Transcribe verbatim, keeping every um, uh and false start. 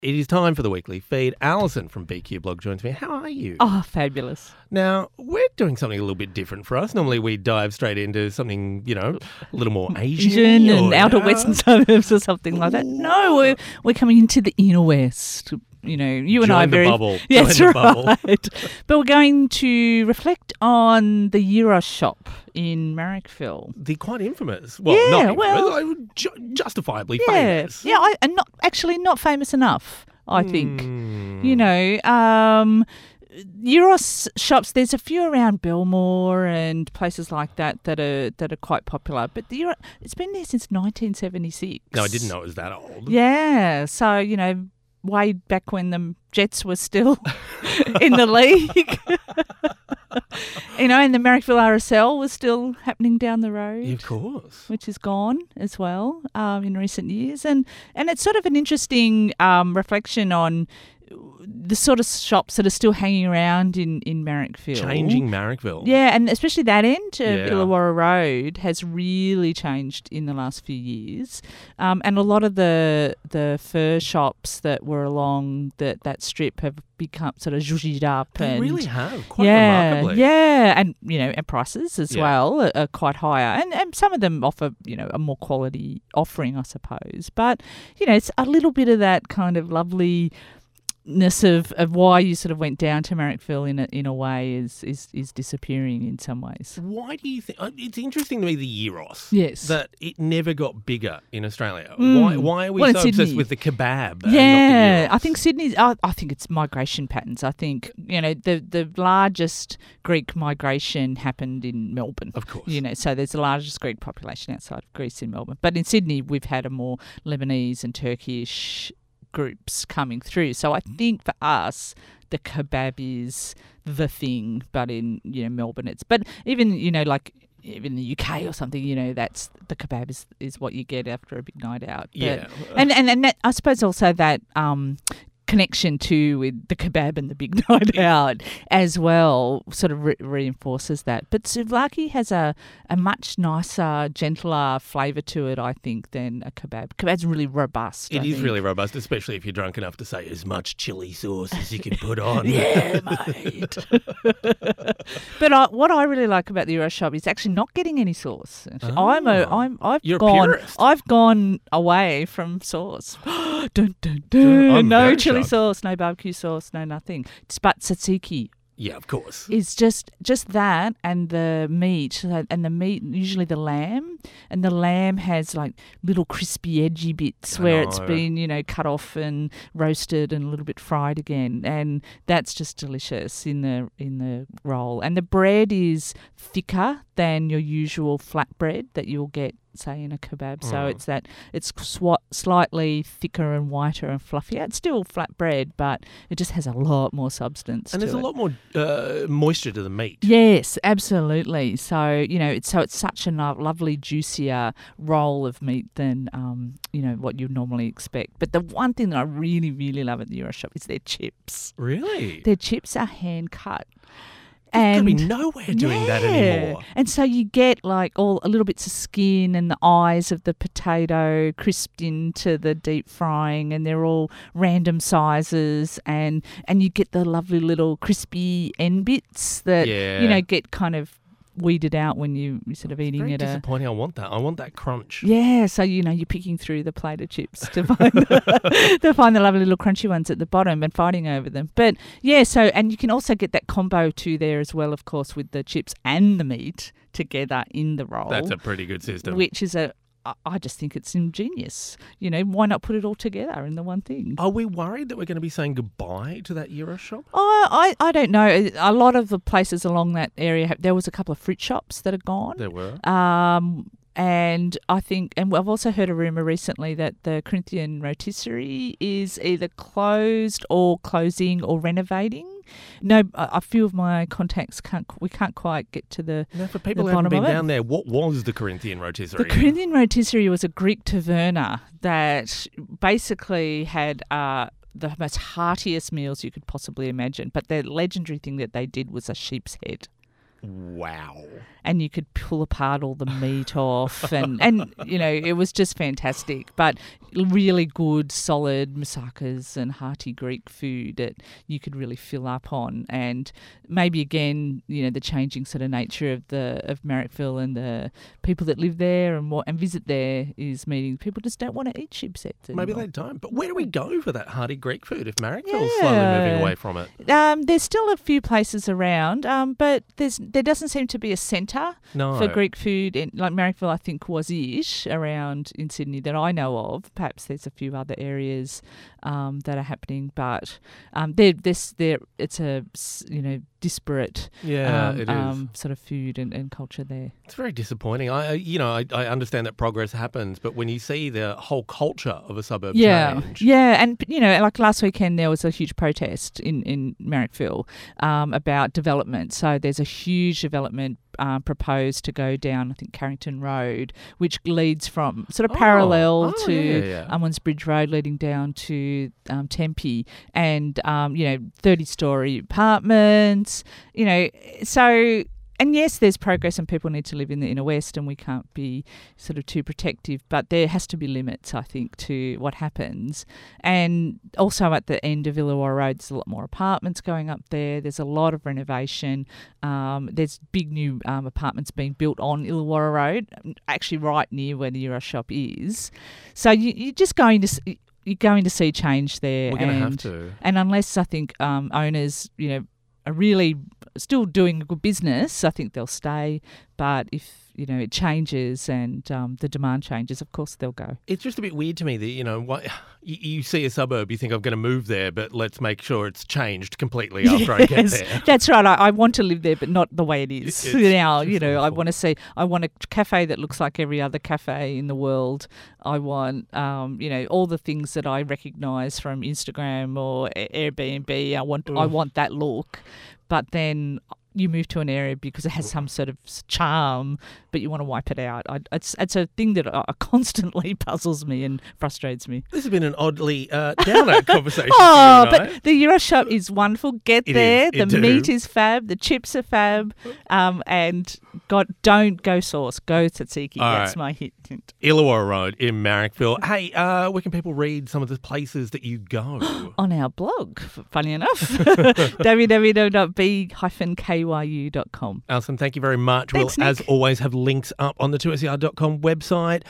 It is time for the weekly feed. Alison from B Q Blog joins me. How are you? Oh, fabulous. Now, we're doing something a little bit different for us. Normally we dive straight into something, you know, a little more Asian. Asian or, and outer uh, western suburbs or something like that. No, we're, we're coming into the inner west. You know, you and Join I are the very... bubble. Yeah, Join that's the right. bubble. But we're going to reflect on the Euros shop in Marrickville. The quite infamous. Well, Yeah, not infamous. well- like, ju- justifiably Yeah, famous. yeah, I, and not actually not famous enough, I think. Hmm. You know, um, Euros shops. There's a few around Belmore and places like that that are that are quite popular. But the Euro, it's been there since nineteen seventy-six. No, I didn't know it was that old. Yeah, so you know, way back when the Jets were still in the league. You know, and the Marrickville R S L was still happening down the road. Of course. Which is gone as well um, in recent years. And and it's sort of an interesting um, reflection on the sort of shops that are still hanging around in, in Marrickville. Changing Marrickville. Yeah, and especially that end of Yeah. Illawarra Road has really changed in the last few years. Um, and a lot of the the fur shops that were along that, that strip have become sort of zhuzhied up. They and really have, quite yeah, remarkably. Yeah, and you know, and prices as Yeah. well are, are quite higher, and and some of them offer you know a more quality offering, I suppose. But you know, it's a little bit of that kind of lovely. Ness of, of why you sort of went down to Marrickville in a, in a way is, is is disappearing in some ways. Why do you think... It's interesting to me, the Euros. Yes. That it never got bigger in Australia. Mm. Why Why are we Well, in so obsessed Sydney. with the kebab and Yeah, not the I Euros? think Sydney's. I, I think it's migration patterns. I think you know the the largest Greek migration happened in Melbourne. Of course. You know, so there's the largest Greek population outside of Greece in Melbourne. But in Sydney, we've had a more Lebanese and Turkish groups coming through. So I think for us, the kebab is the thing. But in you know Melbourne, it's but even you know like. Even the U K or something, you know, that's the kebab is, is what you get after a big night out. But, Yeah. and and and that, I suppose also that um, connection too with the kebab and the big night out as well sort of re- reinforces that. But souvlaki has a, a much nicer, gentler flavour to it, I think, than a kebab. Kebab's really robust. It I is think. really robust, especially if you're drunk enough to say as much chili sauce as you can put on. Yeah, mate. But I, what I really like about the Euro shop is actually not getting any sauce. Actually. I'm a, Oh. I'm, I've You're a gone, purist. I've gone away from sauce. dun, dun, Dun, I'm dun. No very chili shocked. sauce, no barbecue sauce, no nothing. But tzatziki Yeah, of course. is just just that and the meat so- and the meat usually the lamb and the lamb has like little crispy edgy bits I where it's know. been you know cut off and roasted and a little bit fried again, and that's just delicious in the in the roll. And the bread is thicker than your usual flatbread that you'll get say in a kebab. So Mm. it's that it's swa- slightly thicker and whiter and fluffier. It's still flat bread, but it just has a lot more substance And to there's a it. lot more uh, moisture to the meat. Yes, absolutely. So you know, it's so it's such a no- lovely, juicier roll of meat than um, you know what you'd normally expect. But the one thing that I really, really love at the Euro shop is their chips. Really? Their chips are hand cut. There's And going to be nowhere doing that anymore. And so you get like all a little bits of skin and the eyes of the potato crisped into the deep frying, and they're all random sizes, and and you get the lovely little crispy end bits that Yeah. you know get kind of weeded out when you you're sort of eating Very it. A, disappointing. I want that. I want that crunch. yeah, so you know you're picking through the plate of chips to find the, to find the lovely little crunchy ones at the bottom and fighting over them. But yeah, so and you can also get that combo too there as well, of course, with the chips and the meat together in the roll. That's a pretty good system. which is a I- I just think it's ingenious. You know, why not put it all together in the one thing? Are we worried that we're going to be saying goodbye to that Euro shop? Oh, I, I don't know. A lot of the places along that area, have, there was a couple of fruit shops that are gone. There were. Um, and I think, and I've also heard a rumour recently that the Corinthian rotisserie is either closed or closing or renovating. No, a a few of my contacts can't. We can't quite get to the. Now, for people the who haven't bottom been of it. down there, what was the Corinthian rotisserie? The Corinthian rotisserie was a Greek taverna that basically had uh, the most heartiest meals you could possibly imagine. But the legendary thing that they did was a sheep's head. Wow. And you could pull apart all the meat off, and, and you know, it was just fantastic. But really good, solid masakas and hearty Greek food that you could really fill up on. And maybe again, you know, the changing sort of nature of the of Marrickville and the people that live there and what and visit there is meaning people just don't want to eat chipsets anymore. Maybe they don't. But where do we go for that hearty Greek food if Marrickville's slowly moving away from it? Um, there's still a few places around, um, but there's there doesn't seem to be a centre no. for Greek food. In, like Marrickville, I think was ish around in Sydney that I know of. Perhaps there's a few other areas um, that are happening, but um, they're this they're it's a you know disparate yeah, um, it is. um, sort of food and, and culture there. It's very disappointing. I you know I, I understand that progress happens, but when you see the whole culture of a suburb yeah, change, yeah, and you know like last weekend there was a huge protest in in Marrickville um, about development. So there's a huge development Uh, proposed to go down, I think, Carrington Road, which leads from sort of Oh, parallel oh, to yeah, yeah. Unwin's Bridge Road, leading down to um, Tempe, and um, you know, thirty-story apartments. You know, so. And yes, there's progress and people need to live in the inner west and we can't be sort of too protective, but there has to be limits, I think, to what happens. And also at the end of Illawarra Road, there's a lot more apartments going up there. There's a lot of renovation. Um, there's big new um, apartments being built on Illawarra Road, actually right near where the Euroshop is. So you, you're just going to... See, you're going to see change there. We're going to and, have to. And unless, I think, um, owners, you know, are really still doing a good business, I think they'll stay. But if, you know, it changes and um, the demand changes, of course they'll go. It's just a bit weird to me that, you know, what, you, you see a suburb, you think I'm going to move there, but let's make sure it's changed completely after yes, I get there. That's right. I, I want to live there, but not the way it is It's now. You know, awful. I want to see, I want a cafe that looks like every other cafe in the world. I want, um, you know, all the things that I recognise from Instagram or Airbnb. I want, Oof. I want that look. But then you move to an area because it has some sort of charm, but you want to wipe it out. I, it's it's a thing that uh, constantly puzzles me and frustrates me. This has been an oddly uh, downer conversation. Oh, for you and I. but the Euroshop is wonderful. Get It there. is. It The do. meat is fab. The chips are fab. Um, and God, don't go sauce. Go tzatziki. All That's right. my hint. Illawarra Road in Marrickville. Hey, uh, where can people read some of the places that you go? On our blog, f- funny enough, w w w dot b dash k y u dot com. Alison, thank you very much. Thanks, we'll, Nick. as always, have links up on the two S E R dot com website.